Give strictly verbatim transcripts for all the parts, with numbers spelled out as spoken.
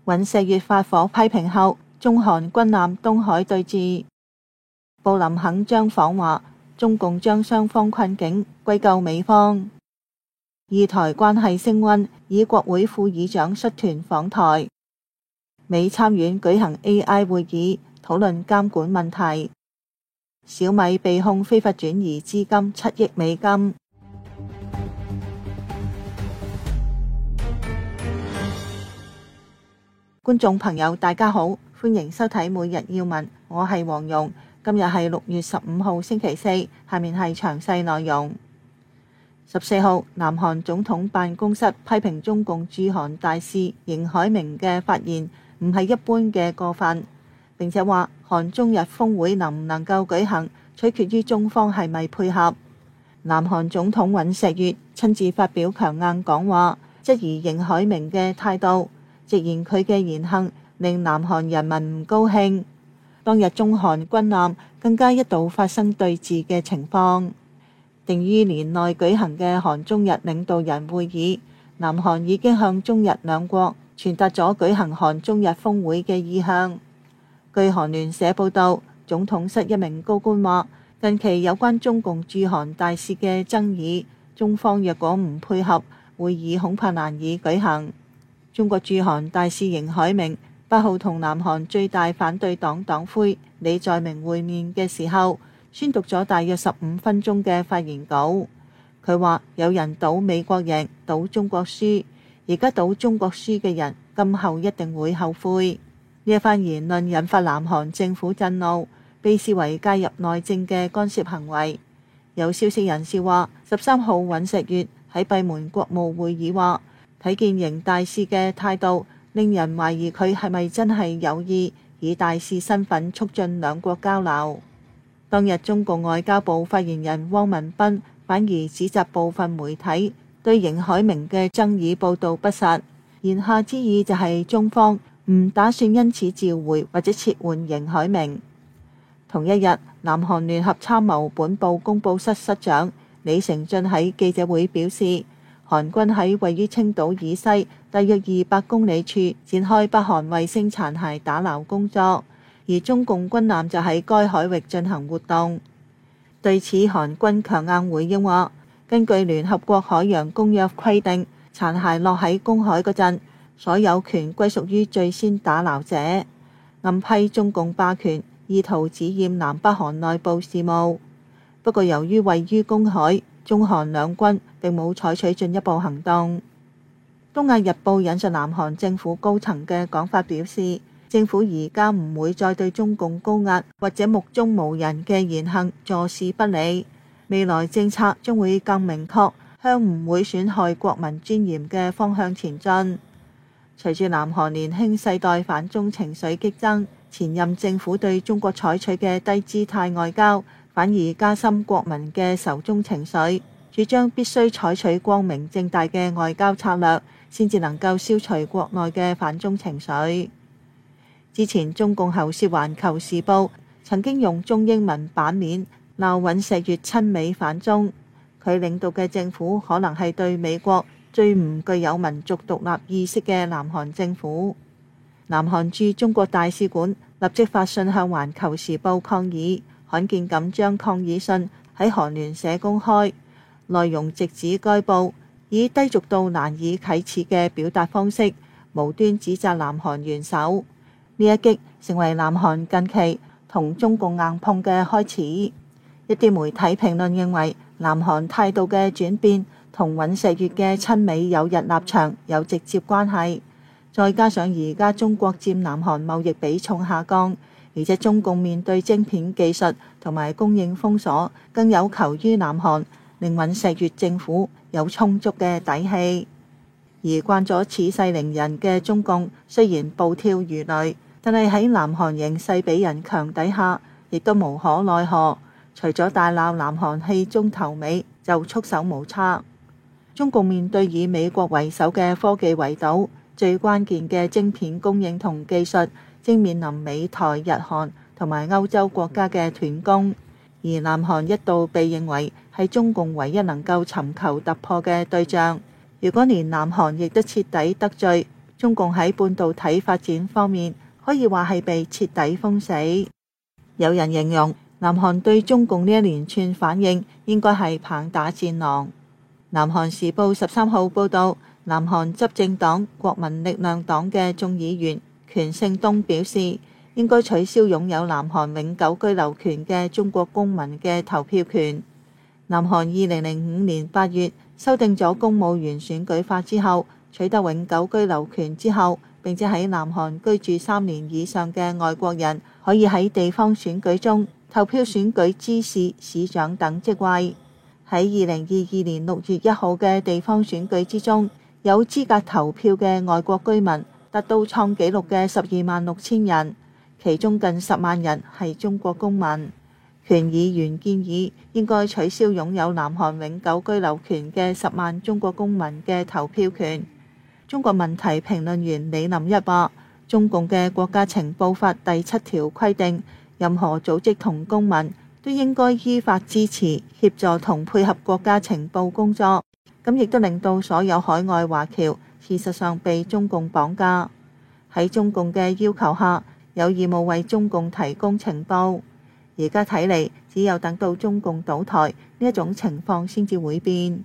尹錫悅發火批評後，中韓軍艦東海對峙。布林肯將訪華，中共將雙方困境歸咎美方。二台關係升溫，以國會副議長率團訪台。美參院舉行 A I 會議，討論監管問題。小米被控非法轉移資金七億美金。觀眾朋友大家好，歡迎收睇每日要聞，我係黃蓉。今日係六月十五號星期四，下面係詳細內容。十四號，南韓總統辦公室批評中共駐韓大使邢海明嘅發言唔係一般嘅過分，並且話韓中日峰會能唔能夠舉行，取決於中方係咪配合。南韓總統尹錫悅親自發表強硬講話，質疑邢海明嘅態度，直言佢嘅言行令南韓人民唔高興。當日中韓軍艦更加一度發生對峙嘅情況。定於年內舉行嘅韓中日領導人會議，南韓已經向中日兩國傳達咗舉行韓中日峰會嘅意向。據韓聯社報導，總統室一名高官話，近期有關中共駐韓大使嘅爭議，中方若果唔配合，會議恐怕難以舉行。中國駐韓大使邢海明八號同南韓最大反對黨黨魁李在明會面嘅時候，宣讀咗大約十五分鐘嘅發言稿。佢話有人賭美國贏，賭中國輸，而家賭中國輸嘅人今後一定會後悔。呢一番言論引發南韓政府震怒，被視為介入內政嘅干涉行為。有消息人士話，十三號尹錫悅喺閉門國務會議話，睇見邢大使嘅態度，令人懷疑佢係咪真係有意以大使身份促進兩國交流。當日中共外交部發言人汪文斌反而指責部分媒體對邢海明嘅爭議報導不實，言下之意就係中方唔打算因此召回或者撤換邢海明。同一日，南韓聯合參謀本部公報室室長李成俊喺記者會表示，韓軍喺位於青島以西大約二百公里處展開北韓衛星殘骸打撈工作，而中共軍艦就喺該海域進行活動。對此，韓軍強硬回應話，根據聯合國海洋公約規定，殘骸落喺公海嗰陣，所有權歸屬於最先打撈者，暗批中共霸權，意圖指驗南北韓內部事務。不過由於位於公海，中韓兩軍並冇採取進一步行動。東亞日報引述南韓政府高層嘅講法表示，政府而家唔會再對中共高壓或者目中無人嘅言行坐視不理，未來政策將會更明確，向唔會損害國民尊嚴嘅方向前進。隨住南韓年輕世代反中情緒激增，前任政府對中國採取嘅低姿態外交反而加深國民嘅仇中情緒，主張必須採取光明正大嘅外交策略，先至能夠消除國內嘅反中情緒。之前中共喉舌《環球時報》曾經用中英文版面鬧尹錫悅親美反中，佢領導嘅政府可能係對美國最唔具有民族獨立意識嘅南韓政府。南韓駐中國大使館立即發信向《環球時報》抗議，罕見咁將抗議信喺韓聯社公開，內容直指該報以低俗到難以啟齒嘅表達方式，無端指責南韓元首。呢一擊成為南韓近期同中共硬碰嘅開始。一啲媒體評論認為，南韓態度嘅轉變同尹錫悅嘅親美友日立場有直接關係。再加上而家中國佔南韓貿易比重下降，而且中共面對晶片技術同埋供應封鎖，更有求於南韓，令尹錫悅政府有充足嘅底氣。而慣咗恃勢凌人嘅中共，雖然暴跳如雷，但係喺南韓形勢比人強底下，亦都無可奈何。除咗大鬧南韓棄中投美，就束手無策。中共面對以美國為首嘅科技圍堵，最關鍵嘅晶片供應同技術正面臨美台日韓同埋歐洲國家嘅斷供，而南韓一度被認為係中共唯一能夠尋求突破嘅對象。如果連南韓亦都徹底得罪， 中共喺半導體發展方面可以話係被徹底封死。有人形容南韓對中共呢一連串反應應該係棒打戰狼。南韓時報十三號報道，南韓執政黨國民力量黨嘅眾議員權勝東表示，應該取消擁有南韓永久居留權嘅中國公民嘅投票權。南韓二零零五年八月修訂咗公務員選舉法之後，取得永久居留權之後，並且喺南韓居住三年以上嘅外國人可以喺地方選舉中投票選舉知事、市長等職位。喺二零二二年六月一號嘅地方選舉之中，有資格投票嘅外國居民達到創紀錄嘅十二萬六千人，其中近十萬人係中國公民。權議員建議應該取消擁有南韓永久居留權嘅十萬中國公民嘅投票權。中國問題評論員李林一話，中共嘅國家情報法第七條規定，任何組織同公民都應該依法支持、協助同配合國家情報工作。咁亦都令到所有海外華僑事實上被中共綁架。喺中共嘅要求下，有義務為中共提供情報。而家睇嚟，只有等到中共倒台，呢一種情況先至會變。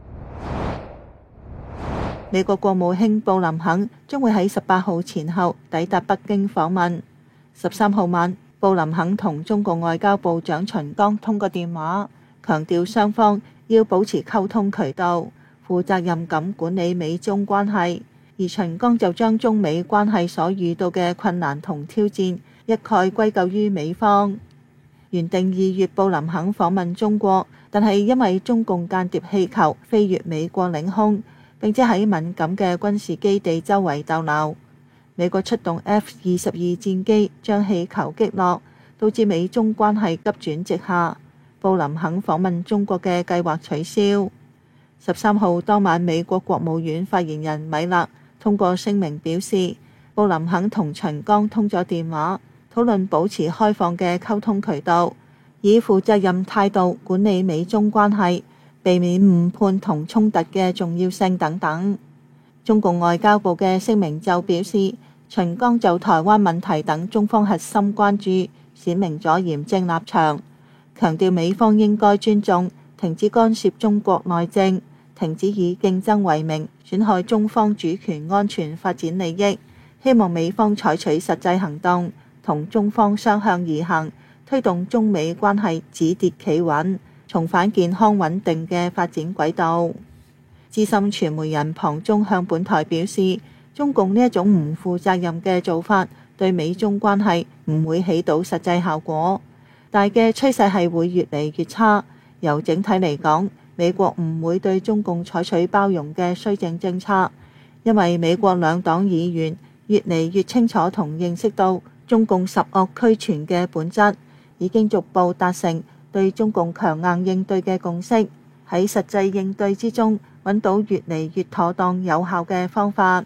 美國國務卿布林肯將會喺十八號前後抵達北京訪問。十三號晚，布林肯同中國外交部長秦剛通過電話，強調雙方要保持溝通渠道，負責任咁管理美中關係。而秦剛就將中美關係所遇到嘅困難同挑戰一概歸咎於美方。原定二月布林肯訪問中國，但係因為中共間諜氣球飛越美國領空，並且喺敏感嘅軍事基地周圍逗留，美國出動 F 二十二戰機將氣球擊落，導致美中關係急轉直下。布林肯訪問中國嘅計劃取消。十三號當晚，美國國務院發言人米勒通過聲明表示，布林肯同秦剛通咗電話，討論保持開放嘅溝通渠道，以負責任態度管理美中關係，避免誤判同衝突嘅重要性等等。中共外交部嘅聲明就表示，秦剛就台灣問題等中方核心關注，顯明咗嚴正立場，強調美方應該尊重，停止干涉中國內政，停止以競爭為名損害中方主權安全發展利益，希望美方採取實際行動，同中方相向而行，推動中美關係止跌企穩，重返健康穩定嘅發展軌道。資深傳媒人龐中向本台表示，中共呢一種唔負責任嘅做法，對美中關係唔會起到實際效果，大嘅趨勢係會越嚟越差。由整體嚟講，美國唔會對中共採取包容嘅綏靖政策，因為美國兩黨議員越嚟越清楚同認識到中共十惡俱全嘅本質，已經逐步達成對中共強硬應對嘅共識，喺實際應對之中揾到越嚟越妥當有效嘅方法。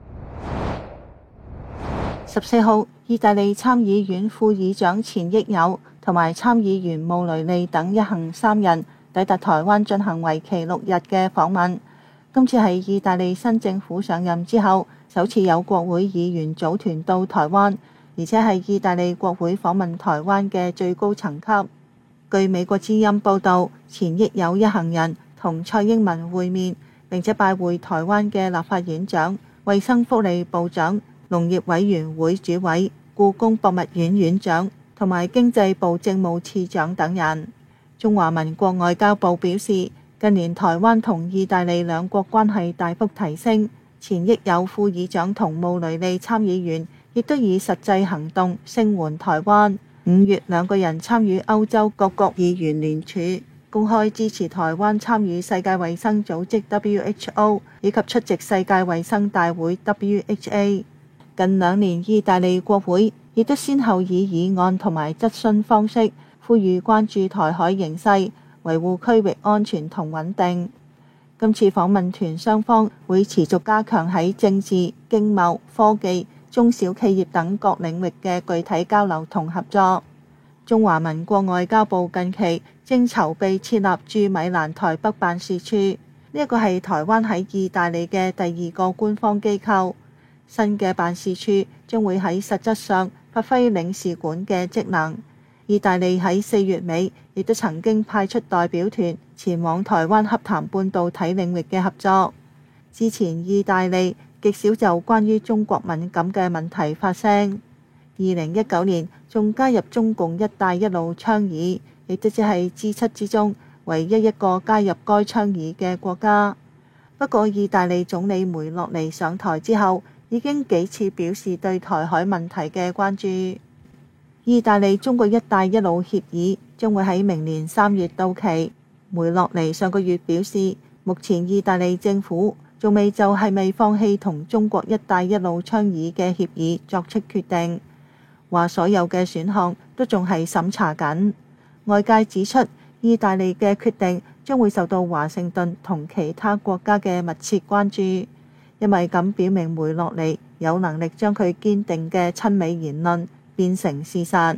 十四號，意大利參議院副議長錢益友同埋參議員慕雷利等一行三人抵達台灣進行為期六日嘅訪問。今次係意大利新政府上任之後首次有國會議員組團到台灣，而且係意大利國會訪問台灣嘅最高層級。據美國之音報導，錢益友一行人同蔡英文會面，並且拜會台灣嘅立法院長、衛生福利部長、農業委員會主委、故宮博物院院長同埋經濟部政務次長等人。中華民國外交部表示，近年台灣同意大利兩國關係大幅提升，錢益友副議長同慕雷利參議員亦都以實際行動聲援台灣。五月兩個人參與歐洲各國議員聯署，公開支持台灣參與世界衛生組織 W H O 以及出席世界衛生大會 W H A。近兩年，意大利國會亦都先後以議案同埋質詢方式呼籲關注台海形勢，維護區域安全同穩定。今次訪問團雙方會持續加強喺政治、經貿、科技、中小企業等各領域嘅具體交流同合作。中華民國外交部近期正籌備設立駐米蘭台北辦事處，呢一個係台灣喺意大利嘅第二個官方機構。 新嘅辦事處將會喺實質上發揮領事館嘅職能。意大利喺四月尾亦都曾經派出代表團前往台灣洽談半導體領域嘅合作。之前意大利極少就關於中國敏感嘅問題發聲。二零一九年仲加入中共一帶一路倡議，亦都只係 G 七之中唯一一個加入該倡議嘅國家。不過，意大利總理梅洛尼上台之後，已經幾次表示對台海問題嘅關注。意大利中國一帶一路協議將會喺明年三月到期。梅洛尼上個月表示，目前意大利政府仲未就係咪放棄同中國一帶一路倡議嘅協議作出決定，話所有嘅選項都仲係審查緊。外界指出，意大利嘅決定將會受到華盛頓同其他國家嘅密切關注，因為咁表明梅洛尼有能力將佢堅定嘅親美言論變成事實。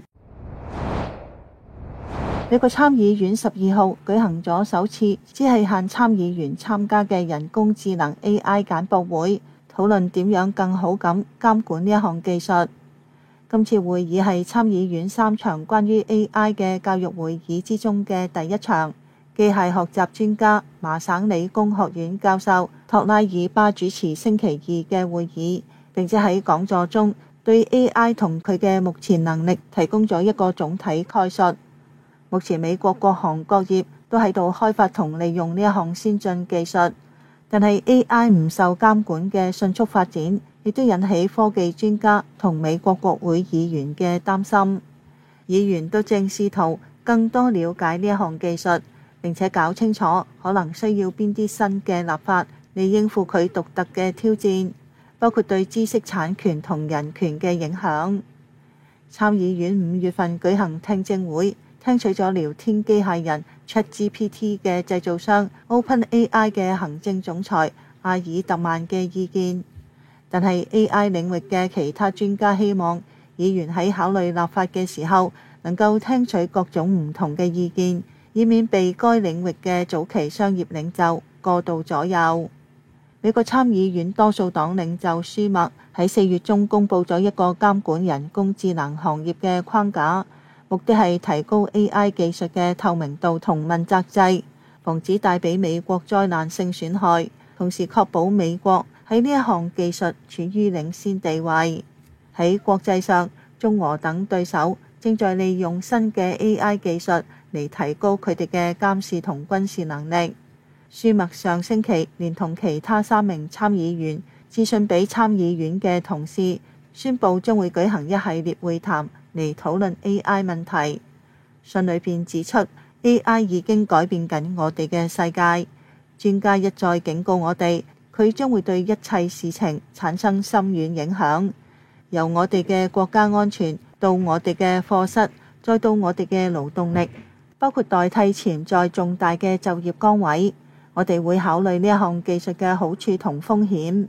美國參議院十二號舉行咗首次只係限參議員參加嘅人工智能 A I 簡報會，討論點樣更好咁監管呢一項技術。今次會議係參議院三場關於 A I 嘅教育會議之中嘅第一場。機械學習專家麻省理工學院教授托拉爾巴主持星期二嘅會議，並且喺講座中對 A I 同佢嘅目前能力提供咗一個總體概述。目前美國各行各業都喺度開發同利用呢一項先進技術，但係 A I 唔受監管嘅迅速發展，亦都引起科技專家同美國國會議員嘅擔心。議員都正試圖更多了解呢一項技術，並且搞清楚可能需要邊啲新嘅立法嚟應付佢獨特嘅挑戰，包括對知識產權同人權嘅影響。參議院五月份舉行聽證會，聽取咗聊天機械人 ChatGPT 嘅製造商 OpenAI 嘅行政總裁阿爾特曼嘅意見，但係 A I 領域嘅其他專家希望議員喺考慮立法嘅時候能夠聽取各種唔同嘅意見，以免被該領域嘅早期商業領袖過度左右。美國參議院多數黨領袖舒默喺四月中公布咗一個監管人工智能行業嘅框架，目的係提高 A I 技術嘅透明度同問責制，防止帶俾美國災難性損害，同時確保美國喺呢一項技術處於領先地位。喺國際上，中俄等對手正在利用新嘅 A I 技術嚟提高佢哋嘅監視同軍事能力。舒默上星期連同其他三名參議員致信俾參議院嘅同事，宣布將會舉行一系列會談嚟討論 A I 問題。信裏邊指出 A I 已經改變緊我哋嘅世界，專家一再警告我哋，佢將會對一切事情產生深遠影響，由我哋嘅國家安全到我哋嘅課室，再到我哋嘅勞動力，包括代替潛在重大嘅就業崗位。我哋會考慮呢一項技術嘅好處同風險。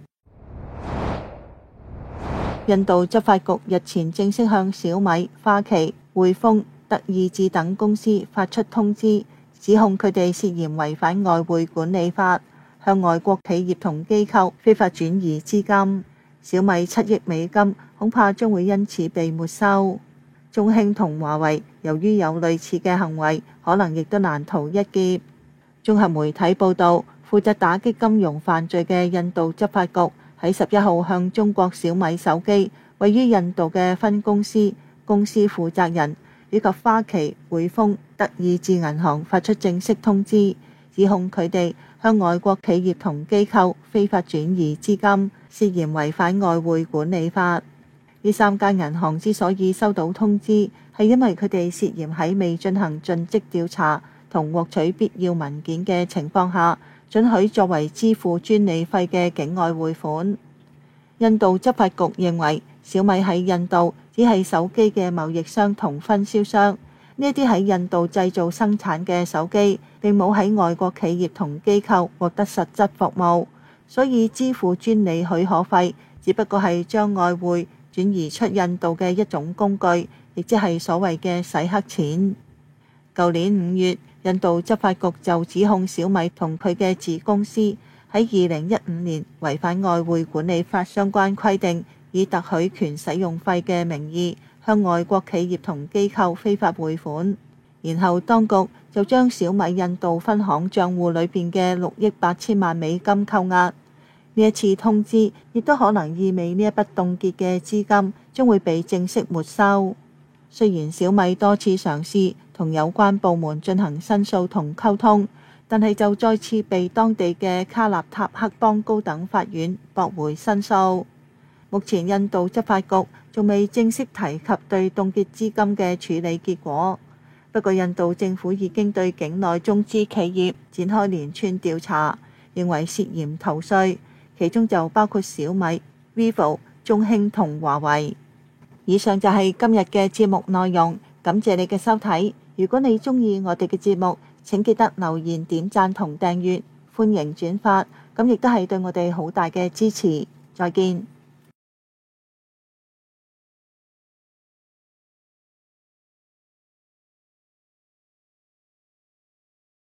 印度執法局日前正式向小米、花旗、匯豐、德意志等公司發出通知，指控佢哋涉嫌違反外匯管理法，向外國企業同機構非法轉移資金。小米七億美金恐怕將會因此被沒收。中興同華為由於有類似嘅行為，可能亦都難逃一劫。綜合媒體報導，負責打擊金融犯罪嘅印度執法局喺十一號向中國小米手機位於印度嘅分公司、公司負責人以及花旗、匯豐、德意志銀行發出正式通知，指控佢哋向外國企業同機構非法轉移資金，涉嫌違反外匯管理法。呢三間銀行之所以收到通知，係因為佢哋涉嫌喺未進行盡職調查同獲取必要文件嘅情況下，准許作為支付專利費嘅境外匯款。印度執法局認為小米喺印度只係手機嘅貿易商同分銷商，呢一啲喺印度製造生產嘅手機並冇喺外國企業同機構獲得實質服務，所以支付專利許可費只不過係將外匯轉移出印度嘅一種工具，亦即係所謂嘅洗黑錢。舊年五月，印度執法局就指控小米同佢嘅子公司喺二零一五年違反外匯管理法相關規定，以特許權使用費嘅名義向外國企業同機構非法匯款，然後當局就將小米印度分行賬戶裏邊嘅六億八千萬美金扣押。呢一次通知亦都可能意味呢一筆凍結嘅資金將會被正式沒收。雖然小米多次嘗試同有關部門進行申訴同溝通，但係就再次被當地嘅卡納塔克邦高等法院駁回申訴。目前印度執法局仲未正式提及對凍結資金嘅處理結果，不過印度政府已經對境內中資企業展開連串調查，認為涉嫌逃稅，其中就包括小米、vivo、中興同華為。以上就係今日嘅節目內容，感謝你嘅收睇。如果你鍾意我哋嘅節目，請記得留言、點讚同訂閱，歡迎轉發，咁亦都係對我哋好大嘅支持。再見。